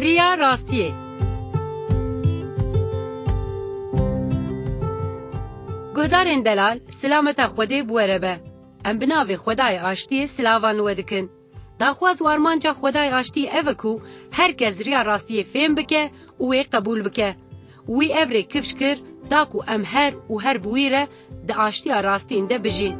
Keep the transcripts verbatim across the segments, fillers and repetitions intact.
ریا راستیه. گهدارین دلال سلامت خوده بوره به. ام بناوی خدای آشتی سلاوان ودکن. داخواز وارمانجا خدای آشتی اوکو هر کس ریا راستیه فهم بکه وی قبول بکه. وی اوری کفش کر داکو ام هر و هر بویره دا آشتی راستین ده بجی.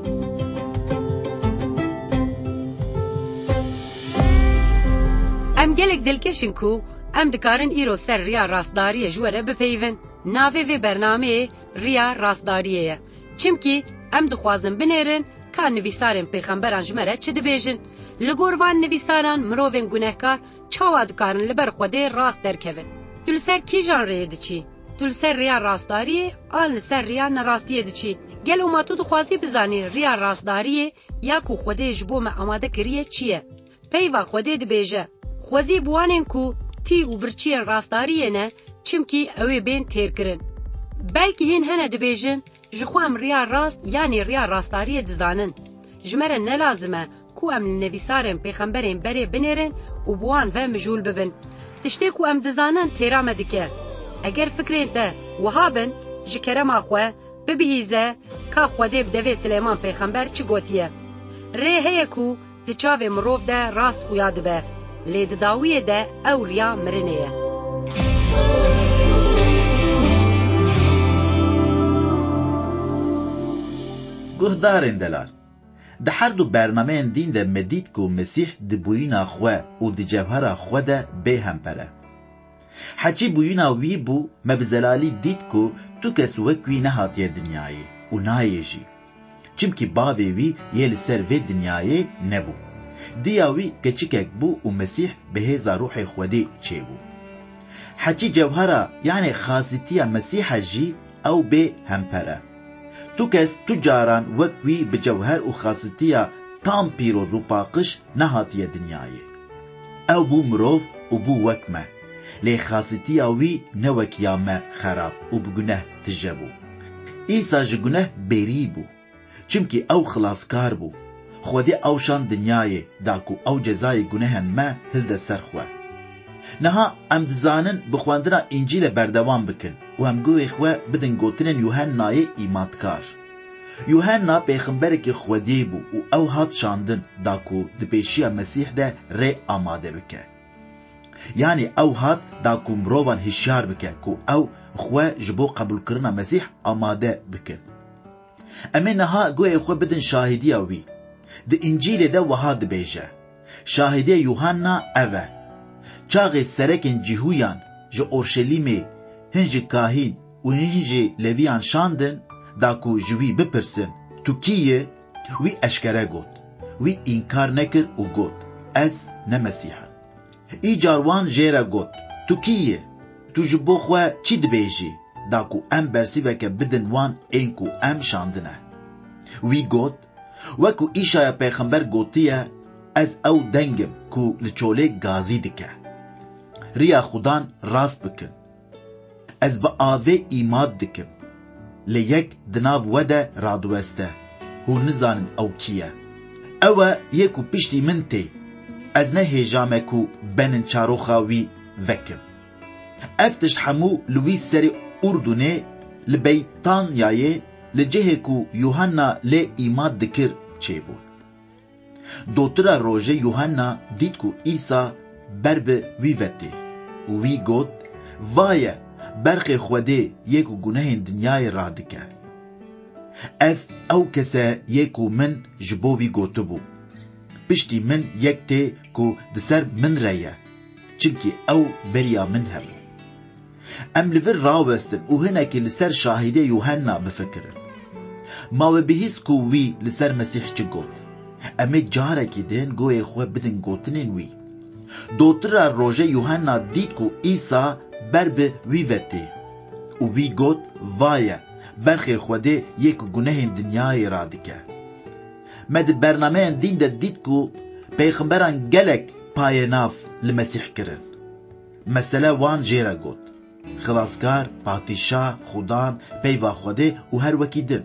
ام گلک دلکشن کو ام دکارن ایرو سر ریا راستداری جوره بپیون. ناوی وی برنامه ریا راستداریه. چمکی ام دخوازن بنیرن که نویسارن پیغمبران جمره چه دبیجن. لگوروان نویساران مروفین گناهکار چاواد کارن لبر خوده راست درکوین. تول سر کی جان ریه دچی؟ تول سر ریا راستداریه آن سر ریا نراستیه دچی؟ گل او ما تو دخوازی بزانی ریا راستداریه یا کو خوده جبو ما آماده کریه چیه؟ پیوا خوده دبیجه. خوازی بوانین کو تی و برچین راستداریه نه چمکی اوی بین تیر کرن. بلکه هین هنه دبیجن جخوام ریا راست یعنی ریا راستداریه دزانن. جمره نلازمه کو ام نویسارن پیغمبرین بری بنیرن و بوان و مجول ببن. تشتی کو ام دزانن تیرامه دکه. اگر فکرین ده وهابن جکرم آخوه ببهیزه که خوده بدوی سلیمان پیغمبر چی گوتیه. ری هیه کو دچاوه مروف ده راست خویاد به. لید داویه ده او ریا مرنیه. گهدارین دلال ده هر دو برنامه دین ده مدید که مسیح ده بوینا خواه و ده جوهر خواه ده به هم پره. حچی بوینا وی بو مبزلالی دید که تو کس وکوی نهاتیه دنیای و نایجی. چمکی باوی وی یه لسر وی دنیای نبو. دیاوی کچکک بو و مسیح به هزا روح خودی چه بو. حچی جوهر یعنی خاصیتی مسیح جی او به هم پره. تو کس تو جاران وکوی به جوهر و خاصیتیا تام پیروز و پاقش نهاتیه دنیای. او بو مروف و بو وکمه. لی خاصیتیا وی نوکیامه خراب و بگنه تجبو. ایسا جگنه بری بو. چمکی او خلاصکار بو. خودی اوشان دنیای داکو او جزای گنهن ما هلده سرخوه. نها ام دزانن بخواندنا انجیل بردوام بکن و ام گوی خواه بدن گوتنن یوحنای ایمادکار. یوحنا پیغمبر که خودی بو و او هات شاندن داکو دپیشی مسیح ده ری آماده بکه. یعنی او هات داکو مروان هشیار بکه که او خواه جبو قبول کرنا مسیح آماده بکن. اما نها گوی خواه بدن شاهدی اوی. ده انجیل ده وها دبیجه. شاهدی یوحنا اوه. چاقی سرکن جهویان جه اورشلیمی هنج کاهین و هنج لویان شاندن داکو جوی بپرسن تو کیه وی اشکره گود وی انکار نکر و گود از نمسیحا. ای جاروان جیره گود تو کیه تو جبو خواه چی دبیجی داکو ام برسی وکه بدن وان اینکو ام شاندنه. وی گود وکو ایشای پیغمبر گوتیه از او دنگم کو لچوله گازی دکه. ریا خودان راست بکن. از با آوه ایماد دکم. لیک دناو وده رادوسته. هو نزانن او کیه. او یکو پشتی من تی. از نه هجامه کو بنن چارو خاوی وکم. افتش حمو لوی سری اردونه لبیتان یایه لجه کو یوحنا لی ایماد دکر چه بود. دوتره روژه یوحنا دید کو ایسا برب وی وته و وی گوت وایه برق خوده یکو گناه دنیای را دکه. اف او کسا یکو من جبو وی گوتو بو. پشتی من یک ته کو دسر من رایه چنکی او بریا من هبو. ام لفر راوستن و هنکی لسر شاهده یوحنا بفکرن. ما بهیس کو وی لسر مسیح چه گوت. امی جاره که دین گوی خواه بدن گوتنین وی. دوتره روژه یوحنا دید کو ایسا برب وی وته و وی گوت وایه برخی خوده یک گناه دنیای را دکه. مد برنامه دین ده دید کو پیغمبران گلک پای ناف لمسیح کرن. مسئله وان جیره گوت. خلاصکار، پاتیشا، خودان، پیوا خوده و هر وکی دن.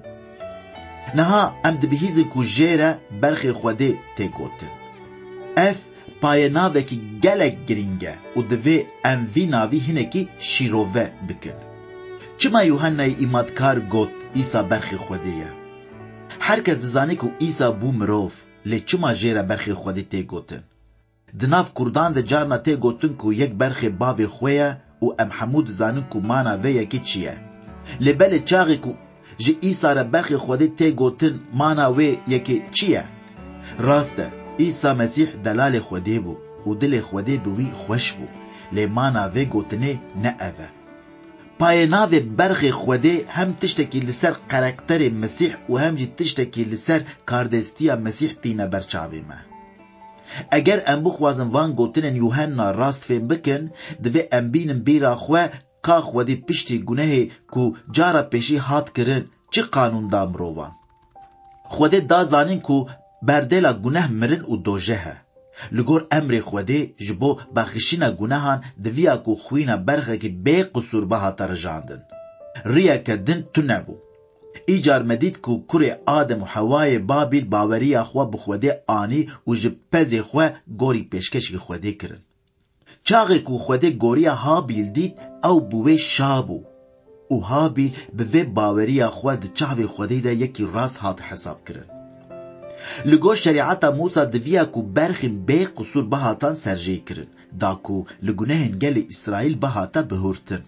نها ام ده بهیزن کو جیره برخی خوده تی گوتن. اف پای ناوکی گلک گرینگه و دوی ام وی ناوی هنکی شیروه بکن. چما یوحنای ایمادکار گوت ایسا برخی خودیه؟ هر کس دزانی که ایسا بو مروف لی چما جیره برخی خودی تی گوتن. دناف کردان ده جارنا تی گوتن که یک برخی باوی خویه و ام حمود زانن که مانا وی یکی چیه. لی بله چاقی که جی ایسا را برخی خودی تی گوتن مانا وی یکی چیه؟ راسته ایسا مسیح دلال خودی بو و دل خودی بوی خوش بو لی مانا وی گوتنه نه اوه. پای ناو برخی خودی هم تشتکی لسر قرقتر مسیح و هم جی تشتکی لسر کاردستی مسیح تینه برچاوی ما. اگر ام بخوازن وان گوتنن یوحنا راست فهم بکن دوی ام بینن بیرا خواه که خودی پشتی گناه کو جارا پیشی هات کرن چی قانون دا مروان. خودی دا زانین کو بردیلا گناه مرن و دوجه ها. لگور امر خودی جبو بخشینا گناهان دویا کو خوینا برخه که بی قصور بها ترجاندن. ریا کدن تو نبو. ایجار مدید کو کره آدم و حوای بابیل باوری اخوا بخودی آنی و جب پزی خوا گوری پیشکشی خودی کرن. چاقی کو خودی گوری هابیل دید او بوی شابو. و هابیل بوی باوری اخوا ده چاوی خودی ده یکی راست هات حساب کرن. لگو شریعتا موسا دویا کو برخیم بی قصور بهاتان سرجی کرن دا کو لگونه گل اسرائیل بهاتا بهورتن.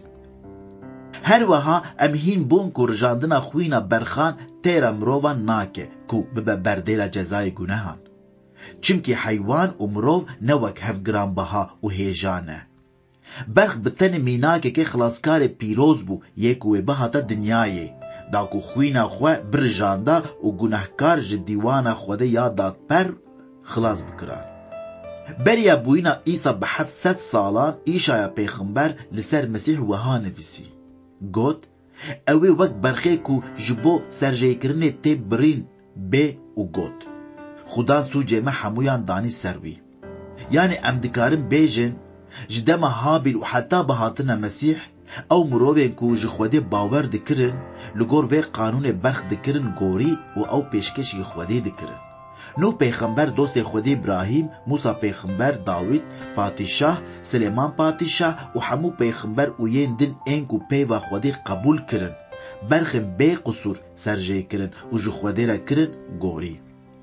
هر وها امهین بون کو رجاندنا خوینا برخان تیرا مروان ناکه کو ببه بردیل جزای گناهان. چمکی حیوان و مروو نوک هف گرام بها و هیجانه. برخ بتن میناکه که خلاصکار پیروز بو یکوی بهاتا دنیایه. دا کو خوینا خواه برجانده و گناهکار جدیوانا خوده یادات پر خلاص بکران. بریا بوینا ایسا به هفتصد سالان ایشایا پیغمبر لسر مسیح وها نویسی. گوت اوی وقت برخی کو جبو سرجه کرنه تی برین بی و گوت خدا سوجه ما حمویان دانی سروی. یعنی امدکارم بیجن جدما هابیل و حتی بهاتنا مسیح او مرووین کو جخوده باور دکرن لگور وی قانون برخ دکرن گوری و او پیشکشی خوده دکرن. نو پیغمبر دوست خود ابراهیم، موسی پیغمبر، داوید پادشاه، سلیمان پادشاه و همو پیغمبر و یین دن اینکو پیوا خودی قبول کرن برخم بی قصور سرجه کرن و جو خودی را کرن گوری.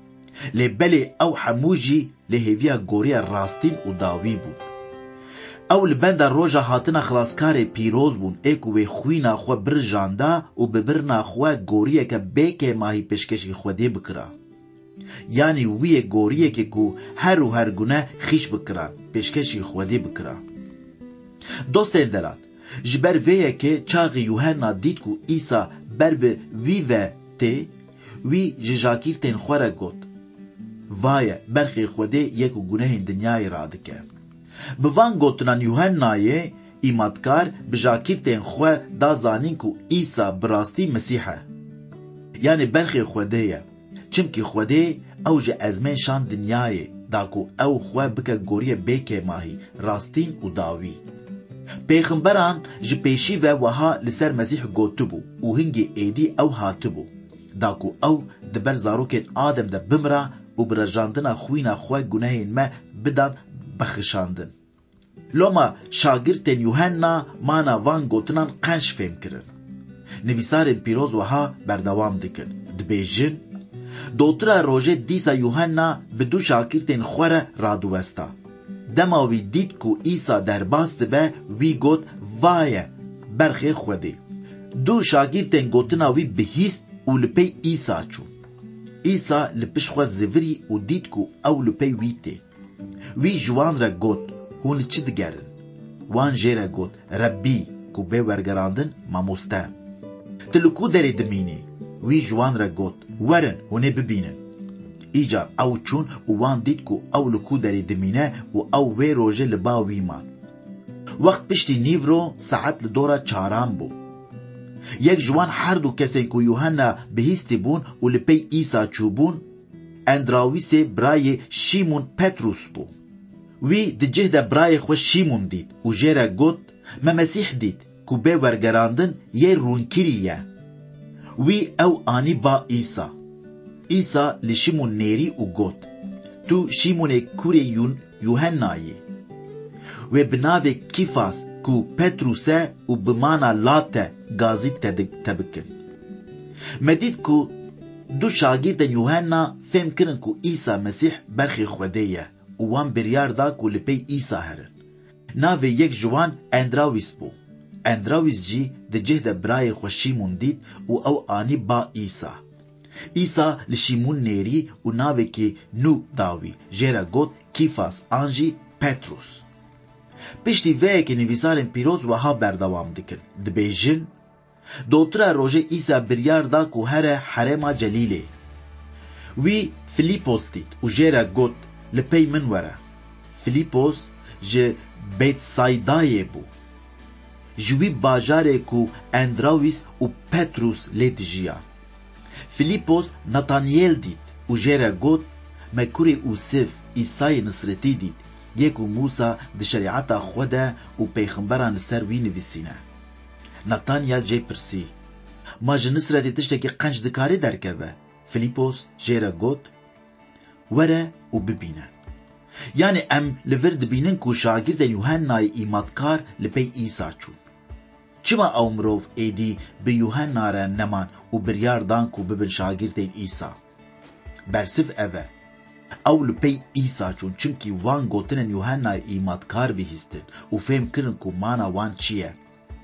لبلی او هموجی لهویا گوری راستین و داوی بود. او لبند روژا هاتنا خلاصکار پیروز بون ایکو وی خوینا خو برجانده و ببرنا خو گوریه که بیکه ماهی پیشکشی خودی بکرا. یعنی وی گوریه که کو هر و هر گونه خیش بکران پیشکشی خودی بکران. دوستین دلان جبر ویه که چاقی یوحنا دید کو ایسا بر به وی و تی وی ججاکیر تین خوره گود وای برخی خودی یکو گونه دنیای رادکه. بوان گوتنان یوحنای ایمادکار بجاکیر تین خواه دا زانین کو ایسا براستی مسیحه. یعنی برخی خودیه چمکی خودی او جه ازمین شان دنیای داکو او خواه بکا گوریه بیکه ماهی راستین و داوی. پیغمبران جه پیشی و وها لسر مسیح گوتو بو و هنگی ایدی او هاتو بو داکو او دبر زاروکن آدم ده بمرا و برجاندنا خوینا خواه گناهین ما بدان بخشاندن. لوما شاگرتن یوحنا مانا وان گوتنان قنش فهم کرن. نویسارن پیروز وها بردوام دکن. دبیجن دوترا روژه دیسا یوحنا به دو شاگرتن خوره رادوستا. دماوی دید کو ایسا در باست به وی گوت وایه برخی خوده. دو شاگرتن گوتنا وی بهیست و لپی ایسا چون. ایسا لپش خواه زوری و دید کو او لپی وی تی. وی جوان را گوت هون چی دگرن؟ وان جه را گوت ربی کو بی ورگراندن ماموسته. تلکو داری دمینی. وی جوان را گوت ورن هونه ببینن. ایجار او چون و وان دید کو او لکو داری دمینه و او وی روژه لبا وی مان. وقت پشتی نیورو ساعت لدورا چاران بو. یک جوان هر دو کسین کو یوحنا بهیستی بون و لپی ایسا چوبون اندراویس برای شیمون پتروس بو. وی دجه ده برای خوش شیمون دید و جیره گوت ما مسیح دید کو بی ورگراندن یه رونکریه. وی او آنی با ایسا. ایسا لشیمون نیری و گوت تو شیمون کوری یون یوهنایی و بناوی کیفاس کو پتروسه و بمانا لاته گازی تبکن. مدید کو دو شاگرد یوهنا فهم کرن کو عیسی مسیح برخی خودیه و وان بریار دا کو لپی عیسی هرن. ناوی یک جوان اندراویس بو. اندراویس جی ده جهد برای خو شیمون دید و او آنی با عیسی. عیسی لشیمون نیری و ناوی که نو داوی جیرا گوت کیفاس آنجی پتروس. پشتی وی که نویسارن پیروز وها بردوام دکن. دبیجن دوتره روژه عیسی بریار دا کو هر حرما جلیله. وی فیلیپوس دید و جیرا گوت لپی من وره. فیلیپوس جه بیت سایدای بو. جوی باجاره کو اندراویس و پتروس لید جیان. فیلیپوس نتانیل دید و جیرا گوت مکوری اوسف عیسی نصرتی دید. یکو موسا ده شریعتا خوده و پیغمبران سر وی نویسینه. نتانیل جی پرسی ما جنصرتی تشتکی قنج دکاری درکوه. فیلیپوس جیرا گوت وره و ببینه. یعنی ام لورد بینن کو شاگرد یوهنای ایمادکار لپی عیسی چون. چما او مروف ایدی به یوهنا را نمان و بریار دان کو ببن شاگرد عیسی. برسف اوه او لپی عیسی چون چمکی وان گوتنن یوهنای ایمادکار بیهستن و فهم کرن کو مانا وان چیه.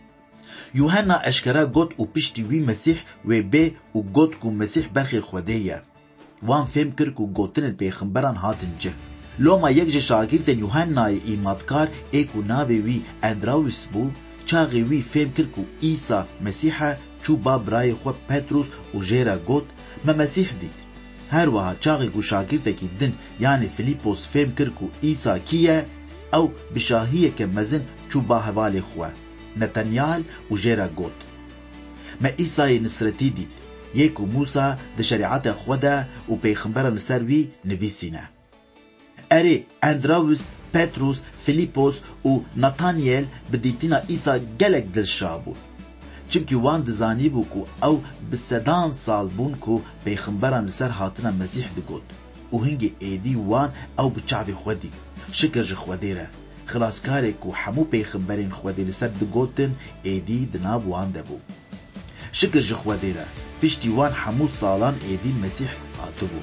یوهنا اشکرا گوت و پشتی وی مسیح و بی و گوت کو مسیح برخی خودیه. وان فهم کر کو گوتنن پیغمبران هاتن جه. لوما یک جه شاگرد یوهنای ایمادکار ایکو ناوی وی اندراویس بو چاقی وی فهم کر کو عیسی مسیحه چو با برای خو پتروس و جیرا گوت ما مسیح دید. هر وها چاقی کو شاگرد کی دن یعنی فیلیپوس فهم کر کو عیسی کیه او بشاهیه که مزن چو با حوالی خواه. نتانیال و جیرا گوت ما عیسی نصرتی دید. یکو موسا ده شریعت خوده و پیغمبران سر وی نویسینه. اره اندراویس، پتروس، فیلیپوس و نتانیل بدیتینا عیسی گلک دلشابون. چمکی وان دزانی بو کو او بسدان سال بون کو پیغمبران لسر هاتنا مسیح دگود. و هنگی ایدی وان او بچعوی خودی. شکر جه خودی را. خلاصکاره کو همو پیغمبرین خودی لسر دگودن ایدی دناب وان دبو. شکر جه خودی را. پشتی وان همو سالان ایدی مسیح هاتو بو.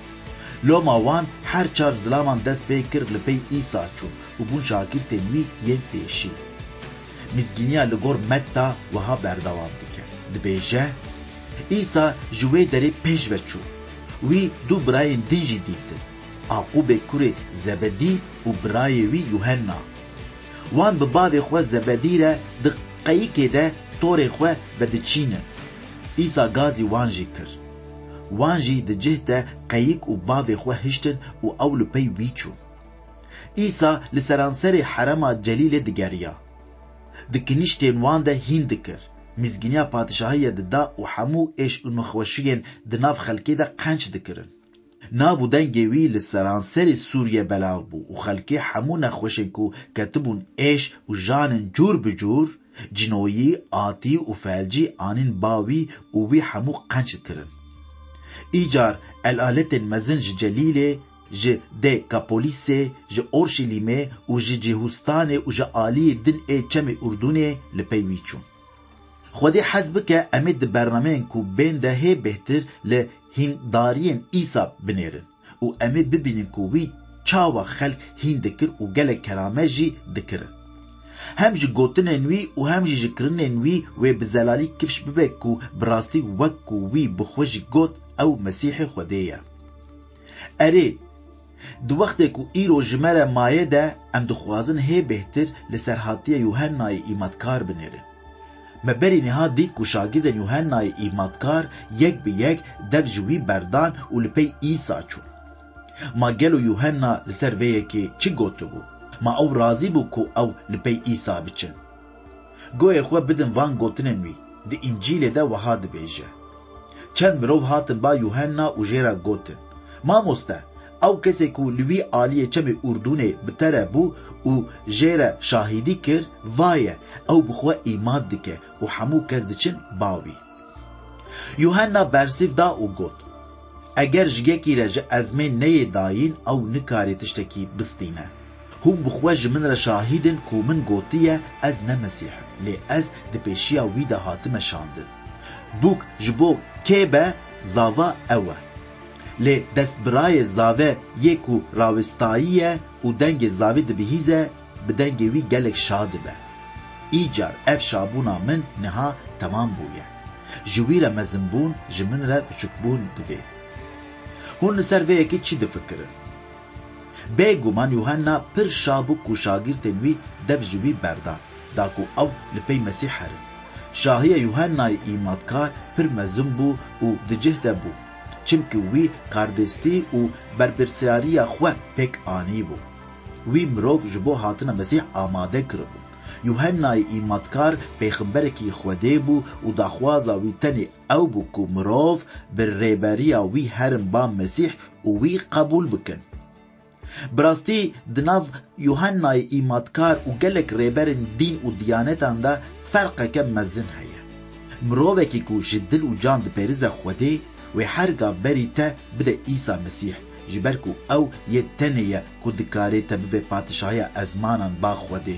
لوما وان هر چار زلامان دست پی کرد لپی عیسی چون و بون شاگرد نوی ین پیشی. مزگینیا لگور متا وها بردوام دکه. دبیجه عیسی جوی داره پیش وچو. وی دو برای دنجی دیتن. عقوب کوری زبدی و برای وی یوهنا. وان بباوی خواه زبدی را دقیقی که ده طور خواه بدچینن. عیسی گازی وانجی کرد. وانجی ده جهت قیق و باوی خواه هشتن و اولو پی ویچون. عیسی لسرانسر حرم جلیل دگریا. ده کنیشتین وان ده هین دکر. مزگینیا پادشاهی ده دا و همو ایش المخوشین ده ناف خلکی ده قنچ دکرن. نابو دنگوی لسرانسر سوریه بلاو بو و خلکی همو نخوشن کو کتبون ایش و جانن جور بجور جنویی آتی و فلجی آنین باوی و وی همو قنچ کرن. ایجار الالت مزنج جلیله ج ده کاپولیسه ج اورشلیمه و ج جهوستانه و ج آلی دن ای چم اردونه لپیویچون. خودی حزب که امید برنامه کو بین ده هی بهتر لهندارین ایسا بنیرن و امید ببینن کو وی چاوا خلق هین دکر و گل کرامه جی دکرن. هم جی گوتن انوی و هم جی جکرن انوی و بزلالی کفش ببه کو براستی وک کو وی بخوش گوت او مسیح خودیه. اره دو وقت کو ایرو جمره مایه ده ام دخوازن هی بهتر لسرحاتی یوهنای ایمادکار بنیرن. مبری نها دید کو شاگردن یوهنای ایمادکار یک به یک دب جوی بردان و لپی عیسی چون. ما گلو یوهنا لسر ویه که چی گوتو بو؟ ما او راضی بو کو او لپی عیسی بچن. گوه خواه بدن وان گوتننوی ده انجیل ده وها ده بیجه. چند مروف هاتن با یوهنا و جیرا گوتن. ما مسته او کسی کو لوی آلیه چم اردونه بتره بو و جیرا شاهدی کر وایه او بخواه ایماد دکه و همو کس دچن باوی. یوهنا برسیف دا و گوت اگر جگه کی رجه ازمه نی داین او نکاری تشتکی بستینه. هم بخوش من را شاهدن کو من گوتیه از نه مسیح لی از دپیشیا وی ده هاتم شاندن بوک جبو که به زاوا اوه لی دست برای زاوه یکو راوستاییه و دنگ زاوه ده بهیزه بدنگ وی گلک شاده به ایجار اف شابونا من نها تمام بویه جویره مزنبون جمن را بچکبون دوی هون سر وی اکی چی دفکرن بگومان یوحنا پر شابو کو شاگرتن وی دب جوی بردان داکو او لپی مسیح هرن شاهی یوحنای ایمادکار پر مزن بو و دجهده بو چمکه وی کاردستی و بربرسیاری خواه پک آنی بو وی مروف جبو هاتن مسیح آماده کربو یوحنای ایمادکار پیغمبرکی خوده بو و داخوازا وی تنی او بو کو مروف بر ریبریا وی هرم با مسیح و وی قبول بکن براستی دناو یوحنای ایمادکار و گلک ریبرن دین و دیانتان دا فرق که مزن هیا مروفه کی کو جدل و جان دپیرز خوده و هرگا بری تا بده عیسی مسیح جبرکو او یه تنیه کو دکاره تا ببه پادشاهی ازمانان با خوده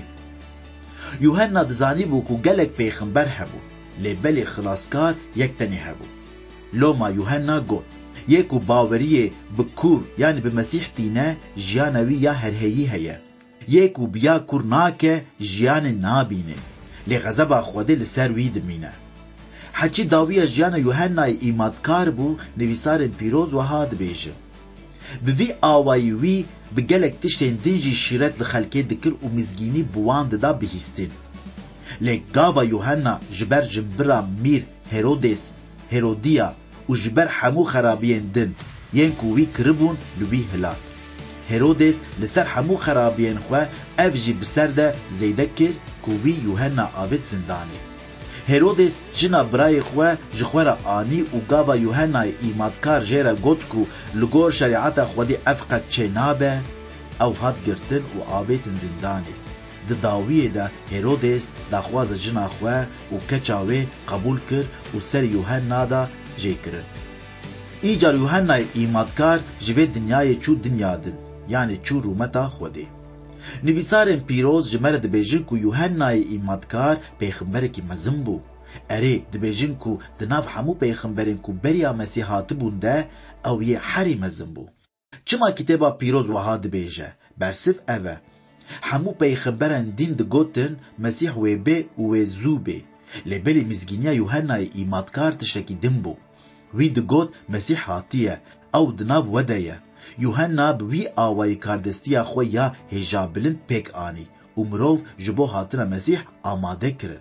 یوحنا دزانی بو کو گلک پیغمبر هبو لیبلی خلاصکار یک تنی هبو لوما یوحنا گو یکو باوریه بکور یعنی به مسیح دینه جیانوی یا هرهیی هیا یکو بیا کور ناکه جیان نابینه لی غضب خوده لسر وی دمینه حچی داویه جیان یوحنای ایمادکار بو نویسار پیروز و هاد بیجه بوی آوایی وی بگلک تشتین دنجی شیرت لخلکه دکر و مزگینی بوان دا بهیستین لی گاوا یوحنا جبر جنبرا میر هیرودس هیرودیا و جبر حمو خرابین دن ین کووی کربون لوی هلات هیرودس لسر حمو خرابین خواه افجی بسر ده زیده کر کووی یوحنا آبد زندانه هیرودس جنا برای خواه جخوار آنی و گاوا یوحنای ایمادکار جیره گوت کو لگور شریعت خودی افقد چه نابه او هات گرتن و آبیتن زندانه ده داویه ده هیرودس دا خواز جنا خواه و کچاوه قبول کر و سر یوحنا دا جه کرن ایجار یوحنای ایمادکار جوه دنیای چو دنیا دن یعنی چو رومتا خوده نویسارن پیروز جمره دبیجن کو یوحنای ایمادکار پیغمبر کی مزن بو اره دبیجن کو دناف همو پیغمبرن کو بریا مسیحات بونده او یه حری مزن بو چما کتابا پیروز وها دبیجه برسف اوه همو پیغمبرن دین دگوتن مسیح وی بی و زو بی لبلی مزگینیا یوحنای ایمادکار تشکی دن بو وی دگوت مسیح هاتیه او دناف ودهیه یوحنا بوی آوای کاردستیا خو یا هجابلند پک آنی و مروف جبو هاتنا مسیح آماده کرن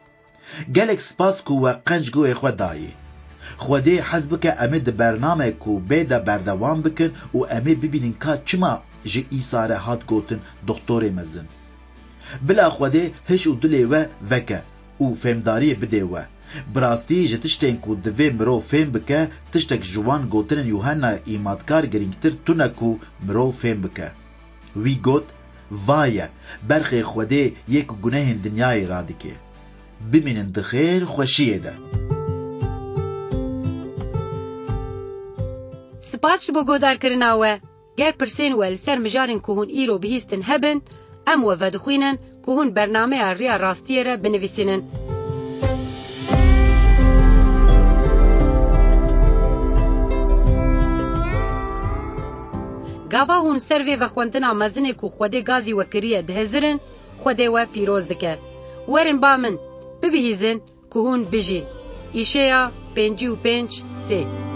گلک سپاس کو و قنج گوه خو دایی خوده حزب که امه ده برنامه کو بیده بردوان بکن و امه ببینین که چما جه ایساره هات گوتن دکتور مزن بلا خوده هش و دلی و وکه و فهمداری بده و براستی جه تشتین کو دوی مرو فهم بکه تشتک جوان گوتن یوحنا ایمادکار گرینگتر تونه کو مرو فهم بکه وی گوت وایه برخی خوده یک گناه دنیای را دکه بمینن دخیر خوشیه ده سپاس شبو گودار کرناوه گر پرسین ول سر مجارن کوهون ایرو بهیستن هبن ام و ودخوینن کوهون برنامه ریا راستیه را بنویسینن گاوا هون سروی و خوندنا مزنه کو خوده گازی و کریه دهزرن خوده و پیروز دکه ورن با من ببهیزن که هون بجی ایشیا پنجی و پنج سه